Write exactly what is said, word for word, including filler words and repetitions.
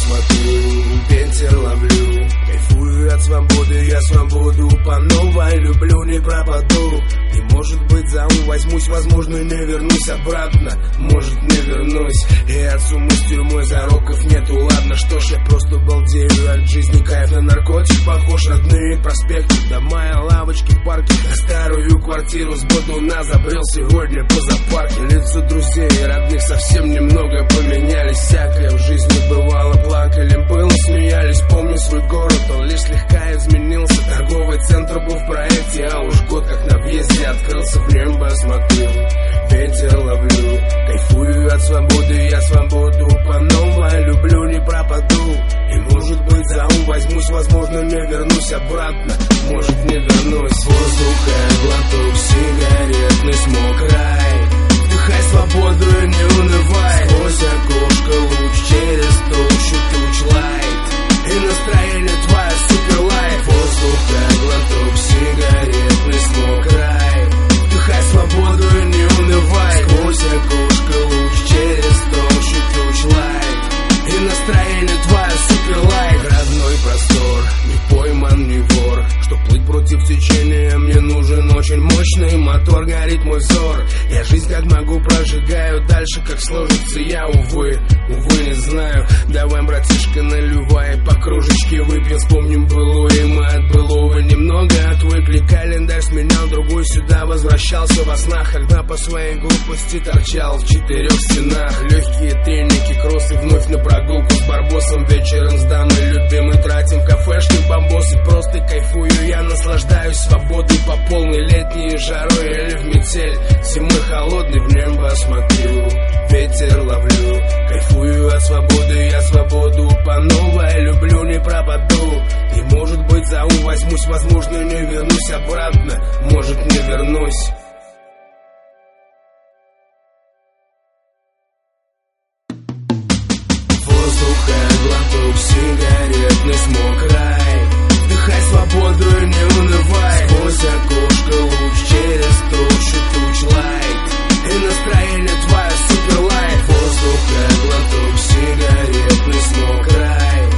смотрю, ветер ловлю. Кайфую от свободы, я свободу по новой люблю, не пропаду. И может быть за ум возьмусь, возможно не вернусь обратно. Может не вернусь, и отцу мы с тюрьмой зароков нету. Ладно, что ж, я просто балдею от жизни, кайф на наркотик похож. Родные проспекты, дома и лавочки в парке. На старую квартиру с бодуна забрел сегодня по зоопарке. Лица друзей и родных совсем немного поменялись. Всякое в жизни бывало, плакали, было, смеялись. Помню свой город, он лишь слегка изменился. Торговый центр был в проекте, а уж год как на въезде открылся. В небо смотрю, ветер ловлю. Кайфую от свободы, я свободу по новой люблю, не пропаду. И может быть за ум возьмусь, возможно не вернусь обратно. Может не вернусь. Воздуха глоток, сигаретный смог, рай. Вдыхай свободу и не унывай. Сквозь окошко луч, через толщу туч лайт. И настроение твое суперлайт. Воздуха глоток, сигаретный смог, рай. Вдыхай свободу и не унывай. Сквозь окошко луч, через толщу туч лайт. И настроение твое суперлайт. Родной простор, не пойман, не вор. Чтоб плыть против течения, мне нужен очень мощный мотор. Горит мой взор, я жизнь как могу прожигаю. Дальше как сложится я, увы, увы не знаю. Давай, братишка, наливай, по кружечке выпьем. Вспомним былое, мы от былого немного отвыкли. Календарь сменял, другой сюда возвращался во снах. Когда по своей глупости торчал в четырех стенах. Легкие треники, кроссы, вновь на прогулку с барбосом. Вечером с дамой любимой тратим в кафешке бабосы. Просто кайфую, я наслаждаюсь свободой по полной. Летней жарой или в метель, зимой холодный, в небо смотрю, ветер ловлю. Кайфую от свободы, я свободу по новой люблю, не пропаду. И может быть за ум возьмусь, возможно не вернусь обратно. Может не вернусь. Воздуха глоток, сигаретный смог, рай. Вдыхай свободу и не унывай. Сквозь окошко луч, через толщу туч лайт. И настроение твое суперлайт. Воздуха глоток, сигаретный смог, рай.